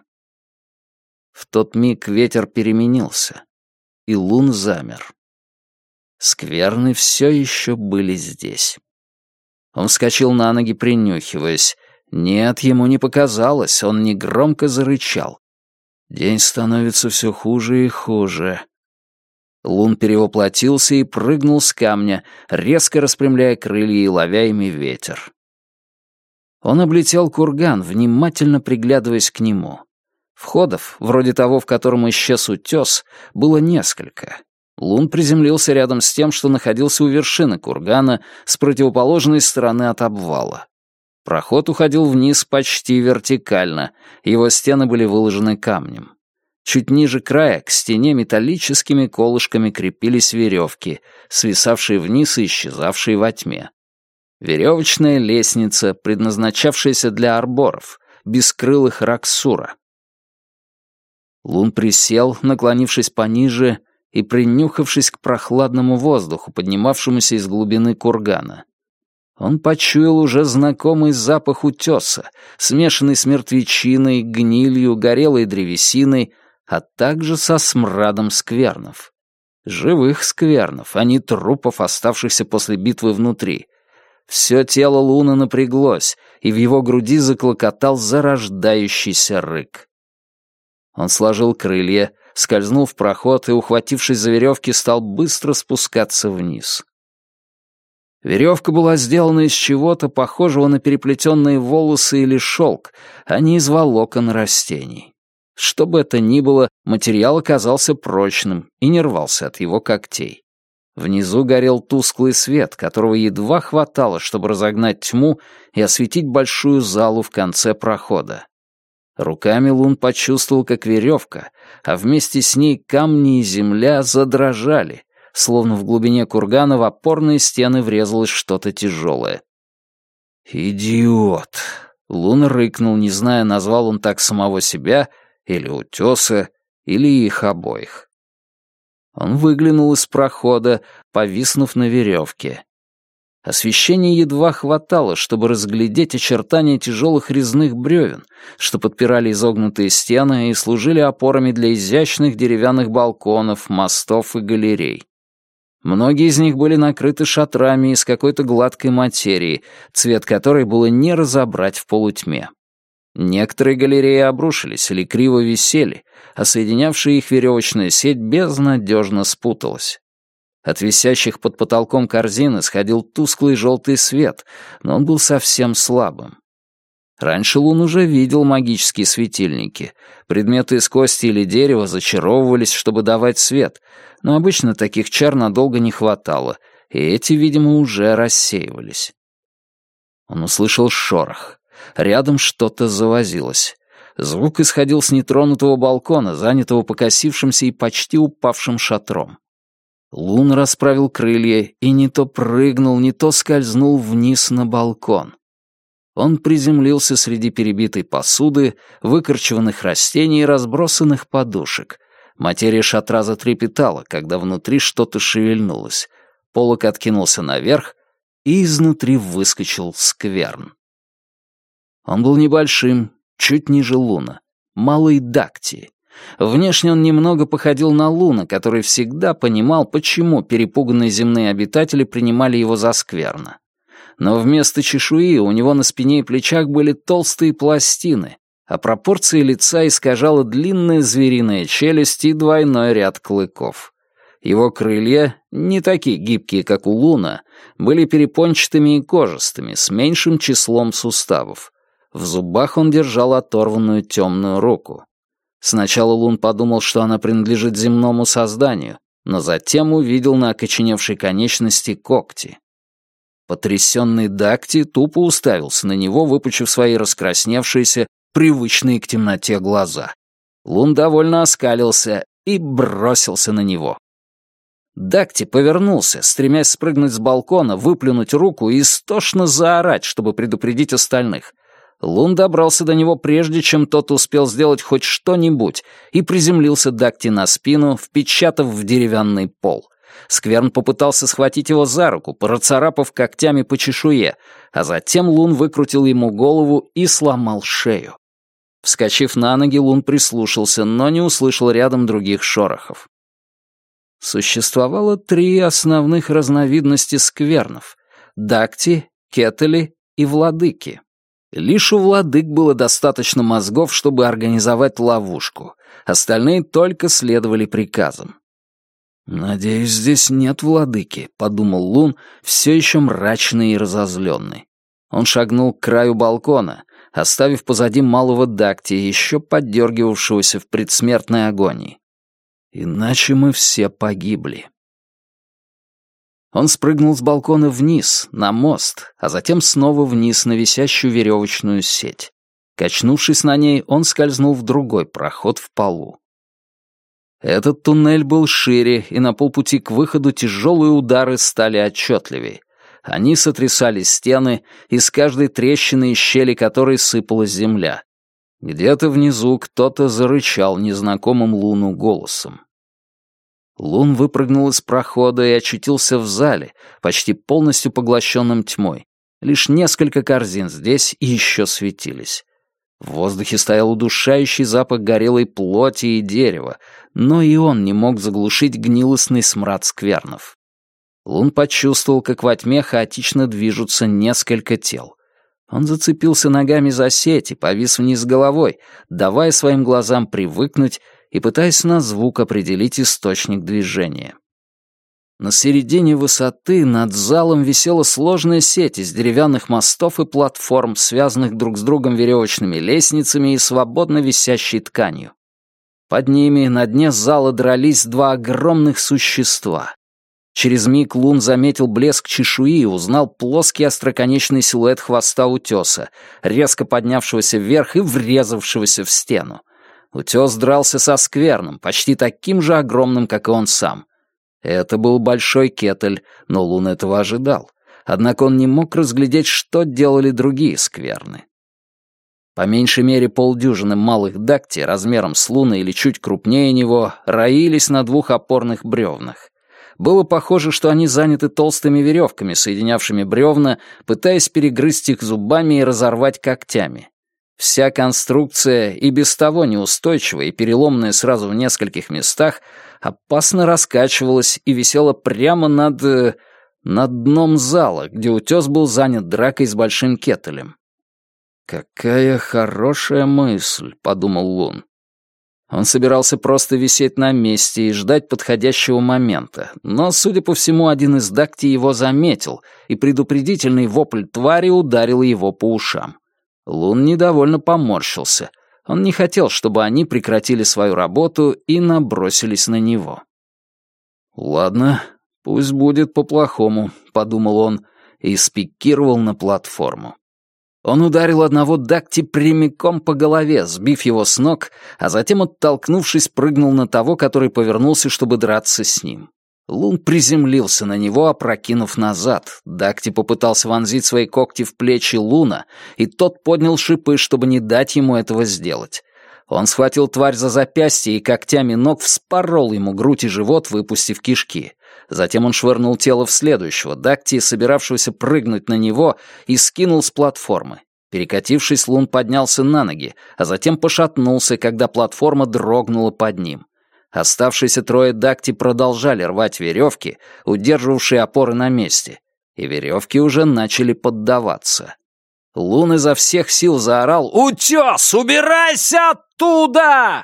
В тот миг ветер переменился, и Лун замер. Скверны все еще были здесь. Он вскочил на ноги, принюхиваясь. Нет, ему не показалось, он негромко зарычал. День становится все хуже и хуже. Лун перевоплотился и прыгнул с камня, резко распрямляя крылья и ловя ими ветер. Он облетел курган, внимательно приглядываясь к нему. Входов, вроде того, в котором исчез утес, было несколько. Лун приземлился рядом с тем, что находился у вершины кургана, с противоположной стороны от обвала. Проход уходил вниз почти вертикально, его стены были выложены камнем. Чуть ниже края к стене металлическими колышками крепились веревки, свисавшие вниз и исчезавшие во тьме. Веревочная лестница, предназначавшаяся для арборов, бескрылых раксура. Лун присел, наклонившись пониже и принюхавшись к прохладному воздуху, поднимавшемуся из глубины кургана. Он почуял уже знакомый запах утеса, смешанный с мертвечиной, гнилью, горелой древесиной, а также со смрадом сквернов. Живых сквернов, а не трупов, оставшихся после битвы внутри. Все тело Луна напряглось, и в его груди заклокотал зарождающийся рык. Он сложил крылья, скользнул в проход и, ухватившись за веревки, стал быстро спускаться вниз. Веревка была сделана из чего-то похожего на переплетенные волосы или шелк, а не из волокон растений. Что бы это ни было, материал оказался прочным и не рвался от его когтей. Внизу горел тусклый свет, которого едва хватало, чтобы разогнать тьму и осветить большую залу в конце прохода. Руками Лун почувствовал, как веревка, а вместе с ней камни и земля задрожали, словно в глубине кургана в опорные стены врезалось что-то тяжелое. «Идиот!» — Лун рыкнул, не зная, назвал он так самого себя, или утеса, или их обоих. Он выглянул из прохода, повиснув на веревке. Освещения едва хватало, чтобы разглядеть очертания тяжелых резных бревен, что подпирали изогнутые стены и служили опорами для изящных деревянных балконов, мостов и галерей. Многие из них были накрыты шатрами из какой-то гладкой материи, цвет которой было не разобрать в полутьме. Некоторые галереи обрушились или криво висели, а соединявшая их веревочная сеть безнадежно спуталась. От висящих под потолком корзин исходил тусклый желтый свет, но он был совсем слабым. Раньше Лун уже видел магические светильники. Предметы из кости или дерева зачаровывались, чтобы давать свет, но обычно таких чар надолго не хватало, и эти, видимо, уже рассеивались. Он услышал шорох. Рядом что-то завозилось. Звук исходил с нетронутого балкона, занятого покосившимся и почти упавшим шатром. Лун расправил крылья и не то прыгнул, не то скользнул вниз на балкон. Он приземлился среди перебитой посуды, выкорчеванных растений и разбросанных подушек. Материя шатра затрепетала, когда внутри что-то шевельнулось. Полог откинулся наверх, и изнутри выскочил скверн. Он был небольшим, чуть ниже Луна, малой Дакти. Внешне он немного походил на Луна, который всегда понимал, почему перепуганные земные обитатели принимали его за скверна. Но вместо чешуи у него на спине и плечах были толстые пластины, а пропорции лица искажала длинная звериная челюсть и двойной ряд клыков. Его крылья, не такие гибкие, как у Луна, были перепончатыми и кожистыми, с меньшим числом суставов. В зубах он держал оторванную темную руку. Сначала Лун подумал, что она принадлежит земному созданию, но затем увидел на окоченевшей конечности когти. Потрясенный Дакти тупо уставился на него, выпучив свои раскрасневшиеся, привычные к темноте глаза. Лун довольно оскалился и бросился на него. Дакти повернулся, стремясь спрыгнуть с балкона, выплюнуть руку и истошно заорать, чтобы предупредить остальных. Лун добрался до него прежде, чем тот успел сделать хоть что-нибудь, и приземлился Дакти на спину, впечатав в деревянный пол. Скверн попытался схватить его за руку, процарапав когтями по чешуе, а затем Лун выкрутил ему голову и сломал шею. Вскочив на ноги, Лун прислушался, но не услышал рядом других шорохов. Существовало три основных разновидности сквернов — Дакти, Кетели и Владыки. Лишь у владык было достаточно мозгов, чтобы организовать ловушку. Остальные только следовали приказам. «Надеюсь, здесь нет владыки», — подумал Лун, все еще мрачный и разозленный. Он шагнул к краю балкона, оставив позади малого Дакти, еще поддергивавшегося в предсмертной агонии. «Иначе мы все погибли». Он спрыгнул с балкона вниз, на мост, а затем снова вниз на висящую веревочную сеть. Качнувшись на ней, он скользнул в другой проход в полу. Этот туннель был шире, и на полпути к выходу тяжелые удары стали отчетливее. Они сотрясали стены, из каждой трещины и щели которой сыпалась земля. Где-то внизу кто-то зарычал незнакомым Луну голосом. Лун выпрыгнул из прохода и очутился в зале, почти полностью поглощенном тьмой. Лишь несколько корзин здесь еще светились. В воздухе стоял удушающий запах горелой плоти и дерева, но и он не мог заглушить гнилостный смрад сквернов. Лун почувствовал, как во тьме хаотично движутся несколько тел. Он зацепился ногами за сеть и повис вниз головой, давая своим глазам привыкнуть и пытаясь на звук определить источник движения. На середине высоты над залом висела сложная сеть из деревянных мостов и платформ, связанных друг с другом веревочными лестницами и свободно висящей тканью. Под ними на дне зала дрались два огромных существа. Через миг Лун заметил блеск чешуи и узнал плоский остроконечный силуэт хвоста утеса, резко поднявшегося вверх и врезавшегося в стену. Утес дрался со скверном, почти таким же огромным, как и он сам. Это был большой кетель, но Лун этого ожидал. Однако он не мог разглядеть, что делали другие скверны. По меньшей мере полдюжины малых дакти размером с Луна или чуть крупнее него роились на двух опорных бревнах. Было похоже, что они заняты толстыми веревками, соединявшими бревна, пытаясь перегрызть их зубами и разорвать когтями. Вся конструкция, и без того неустойчивая и переломная сразу в нескольких местах, опасно раскачивалась и висела прямо над... над дном зала, где утес был занят дракой с большим кетелем. «Какая хорошая мысль», — подумал Лун. Он собирался просто висеть на месте и ждать подходящего момента, но, судя по всему, один из дакти его заметил, и предупредительный вопль твари ударил его по ушам. Лун недовольно поморщился. Он не хотел, чтобы они прекратили свою работу и набросились на него. «Ладно, пусть будет по-плохому», — подумал он, и спикировал на платформу. Он ударил одного дакти прямиком по голове, сбив его с ног, а затем, оттолкнувшись, прыгнул на того, который повернулся, чтобы драться с ним. Лун приземлился на него, опрокинув назад. Дакти попытался вонзить свои когти в плечи Луна, и тот поднял шипы, чтобы не дать ему этого сделать. Он схватил тварь за запястье и когтями ног вспорол ему грудь и живот, выпустив кишки. Затем он швырнул тело в следующего дакти, собиравшегося прыгнуть на него, и скинул с платформы. Перекатившись, Лун поднялся на ноги, а затем пошатнулся, когда платформа дрогнула под ним. Оставшиеся трое дакти продолжали рвать веревки, удерживавшие опоры на месте, и веревки уже начали поддаваться. Лун изо всех сил заорал: «Утес, убирайся оттуда!»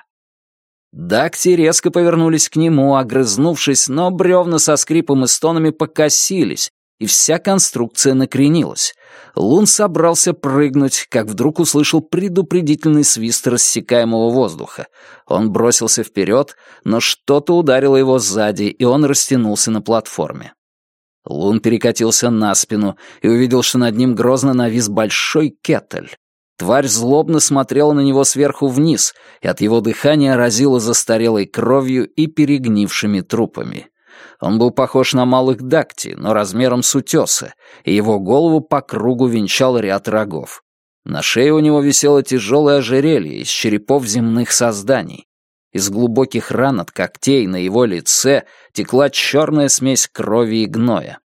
Дакти резко повернулись к нему, огрызнувшись, но бревна со скрипом и стонами покосились, и вся конструкция накренилась. Лун собрался прыгнуть, как вдруг услышал предупредительный свист рассекаемого воздуха. Он бросился вперед, но что-то ударило его сзади, и он растянулся на платформе. Лун перекатился на спину и увидел, что над ним грозно навис большой кетель. Тварь злобно смотрела на него сверху вниз, и от его дыхания разило застарелой кровью и перегнившими трупами. Он был похож на малых дакти, но размером с утеса, и его голову по кругу венчал ряд рогов. На шее у него висело тяжелое ожерелье из черепов земных созданий. Из глубоких ран от когтей на его лице текла черная смесь крови и гноя.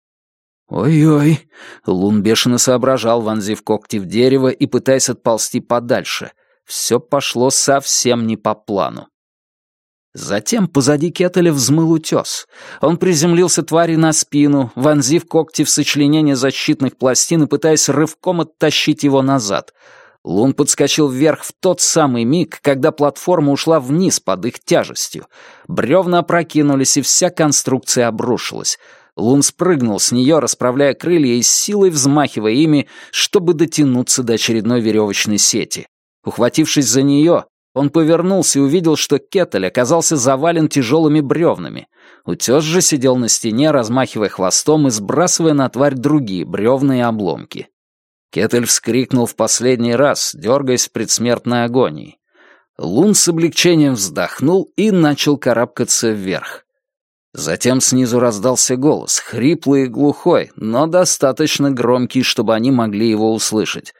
«Ой-ой!» — Лун бешено соображал, вонзив когти в дерево и пытаясь отползти подальше. Все пошло совсем не по плану. Затем позади кетеля взмыл утес. Он приземлился твари на спину, вонзив когти в сочленение защитных пластин и пытаясь рывком оттащить его назад. Лун подскочил вверх в тот самый миг, когда платформа ушла вниз под их тяжестью. Бревна опрокинулись, и вся конструкция обрушилась. Лун спрыгнул с нее, расправляя крылья и с силой взмахивая ими, чтобы дотянуться до очередной веревочной сети. Ухватившись за нее, он повернулся и увидел, что кетель оказался завален тяжелыми бревнами. Утес же сидел на стене, размахивая хвостом и сбрасывая на тварь другие бревна и обломки. Кетель вскрикнул в последний раз, дергаясь в предсмертной агонии. Лун с облегчением вздохнул и начал карабкаться вверх. Затем снизу раздался голос, хриплый и глухой, но достаточно громкий, чтобы они могли его услышать.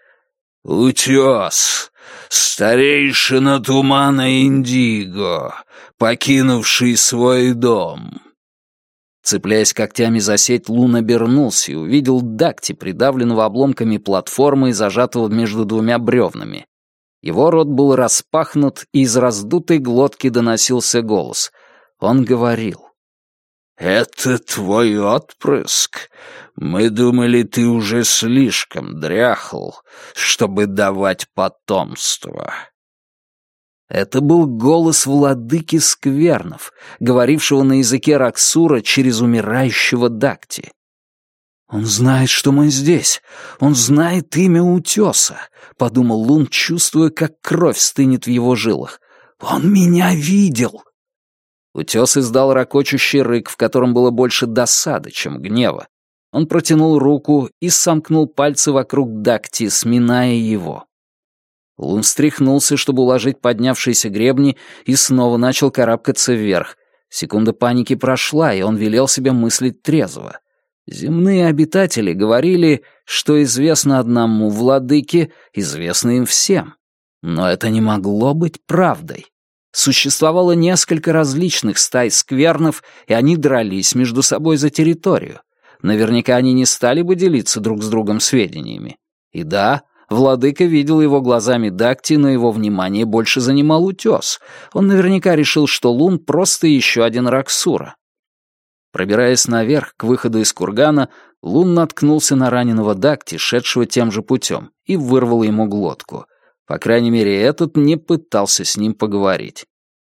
«Утес, старейшина тумана Индиго, покинувший свой дом». Цепляясь когтями за сеть, Лун обернулся и увидел дакти, придавленного обломками платформы и зажатого между двумя бревнами. Его рот был распахнут, и из раздутой глотки доносился голос. Он говорил: «Это твой отпрыск? Мы думали, ты уже слишком дряхл, чтобы давать потомство». Это был голос владыки сквернов, говорившего на языке Раксура через умирающего Дакти. «Он знает, что мы здесь. Он знает имя утеса», — подумал Лун, чувствуя, как кровь стынет в его жилах. «Он меня видел!» Утес издал ракочущий рык, в котором было больше досады, чем гнева. Он протянул руку и сомкнул пальцы вокруг Дакти, сминая его. Лун встряхнулся, чтобы уложить поднявшиеся гребни, и снова начал карабкаться вверх. Секунда паники прошла, и он велел себе мыслить трезво. Земные обитатели говорили, что известно одному владыке, известно им всем. Но это не могло быть правдой. Существовало несколько различных стай сквернов, и они дрались между собой за территорию. Наверняка они не стали бы делиться друг с другом сведениями. И да, владыка видел его глазами Дакти, но его внимание больше занимал утес. Он наверняка решил, что Лун просто еще один Раксура. Пробираясь наверх, к выходу из кургана, Лун наткнулся на раненого Дакти, шедшего тем же путем, и вырвал ему глотку. По крайней мере, этот не пытался с ним поговорить.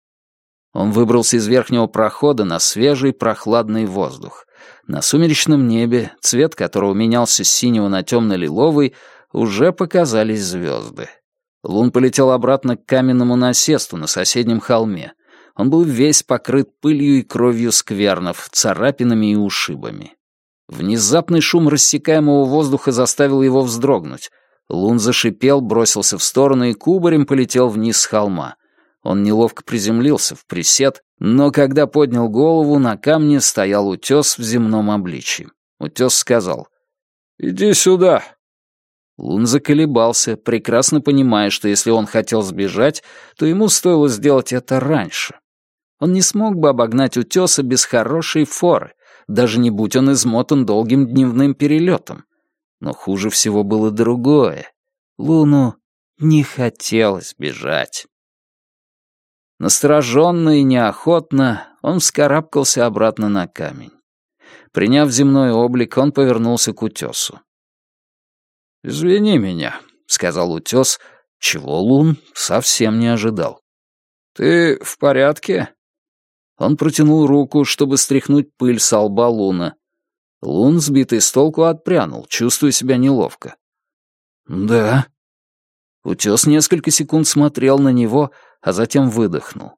Он выбрался из верхнего прохода на свежий прохладный воздух. На сумеречном небе, цвет которого менялся с синего на темно-лиловый, уже показались звезды. Лун полетел обратно к каменному насесту на соседнем холме. Он был весь покрыт пылью и кровью сквернов, царапинами и ушибами. Внезапный шум рассекаемого воздуха заставил его вздрогнуть. Лун зашипел, бросился в сторону и кубарем полетел вниз с холма. Он неловко приземлился в присед, но когда поднял голову, на камне стоял утес в земном обличье. Утес сказал: «Иди сюда». Лун заколебался, прекрасно понимая, что если он хотел сбежать, то ему стоило сделать это раньше. Он не смог бы обогнать утеса без хорошей форы, даже не будь он измотан долгим дневным перелетом. Но хуже всего было другое. Луну не хотелось бежать. Настороженно и неохотно он вскарабкался обратно на камень. Приняв земной облик, он повернулся к утесу. «Извини меня», — сказал утес, чего Лун совсем не ожидал. «Ты в порядке?» Он протянул руку, чтобы стряхнуть пыль со лба Луна. Лун, сбитый с толку, отпрянул, чувствуя себя неловко. «Да». Утес несколько секунд смотрел на него, а затем выдохнул.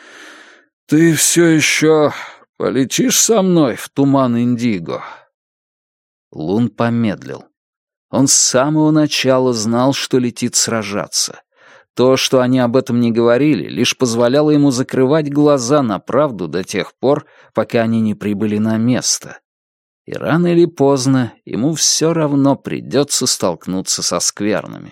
«Ты все еще полетишь со мной в туман Индиго?» Лун помедлил. Он с самого начала знал, что летит сражаться. То, что они об этом не говорили, лишь позволяло ему закрывать глаза на правду до тех пор, пока они не прибыли на место. И рано или поздно ему все равно придется столкнуться со сквернами.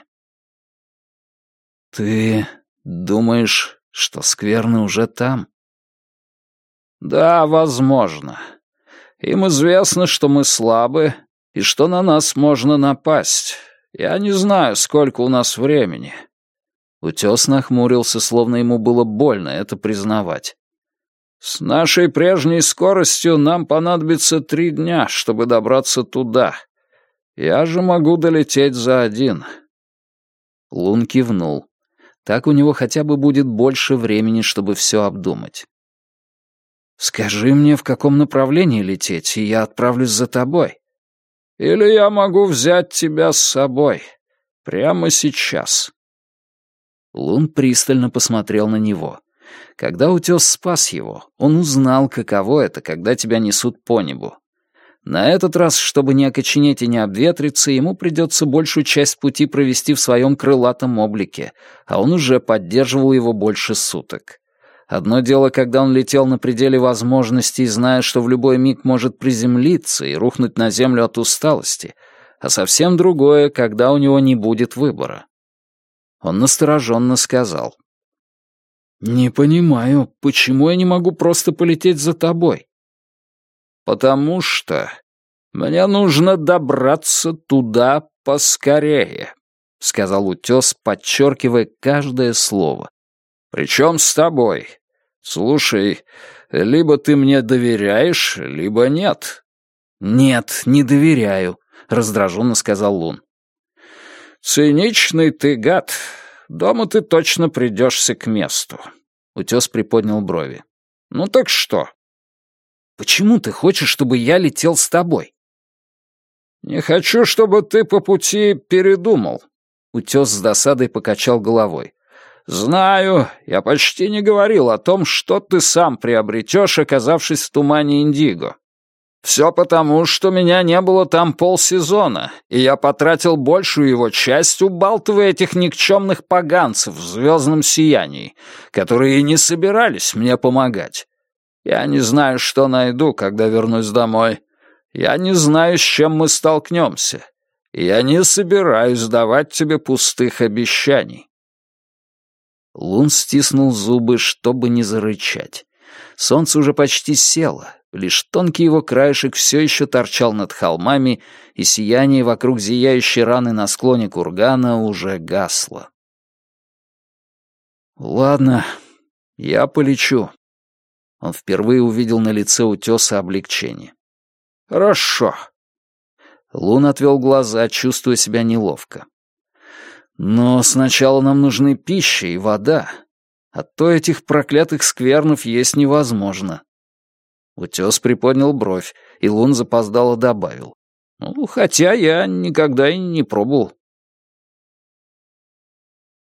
«Ты думаешь, что скверны уже там?» «Да, возможно. Им известно, что мы слабы, и что на нас можно напасть. Я не знаю, сколько у нас времени». Утес нахмурился, словно ему было больно это признавать. «С нашей прежней скоростью нам понадобится три дня, чтобы добраться туда. Я же могу долететь за один». Лун кивнул. Так у него хотя бы будет больше времени, чтобы все обдумать. «Скажи мне, в каком направлении лететь, и я отправлюсь за тобой. Или я могу взять тебя с собой. Прямо сейчас». Лун пристально посмотрел на него. Когда утес спас его, он узнал, каково это, когда тебя несут по небу. На этот раз, чтобы не окоченеть и не обветриться, ему придется большую часть пути провести в своем крылатом облике, а он уже поддерживал его больше суток. Одно дело, когда он летел на пределе возможностей, зная, что в любой миг может приземлиться и рухнуть на землю от усталости, а совсем другое, когда у него не будет выбора. Он настороженно сказал: «Не понимаю, почему я не могу просто полететь за тобой?» «Потому что мне нужно добраться туда поскорее», — сказал утес, подчеркивая каждое слово. «Причем с тобой. Слушай, либо ты мне доверяешь, либо нет». «Нет, не доверяю», — раздраженно сказал Лун. «Циничный ты гад. дома ты точно придешься к месту». Утес приподнял брови. «Ну так что?» «Почему ты хочешь, чтобы я летел с тобой?» «Не хочу, чтобы ты по пути передумал». Утес с досадой покачал головой. «Знаю, я почти не говорил о том, что ты сам приобретешь, оказавшись в тумане Индиго. Все потому, что меня не было там полсезона, и я потратил большую его часть, убалтывая этих никчемных поганцев в звездном сиянии, которые и не собирались мне помогать. Я не знаю, что найду, когда вернусь домой. Я не знаю, с чем мы столкнемся. И я не собираюсь давать тебе пустых обещаний». Лун стиснул зубы, чтобы не зарычать. Солнце уже почти село, лишь тонкий его краешек все еще торчал над холмами, и сияние вокруг зияющей раны на склоне кургана уже гасло. «Ладно, я полечу». Он впервые увидел на лице утеса облегчение. «Хорошо». Лун отвел глаза, чувствуя себя неловко. «Но сначала нам нужны пища и вода, а то этих проклятых сквернов есть невозможно». Утес приподнял бровь, и Лун запоздало добавил. «Ну, хотя я никогда и не пробовал».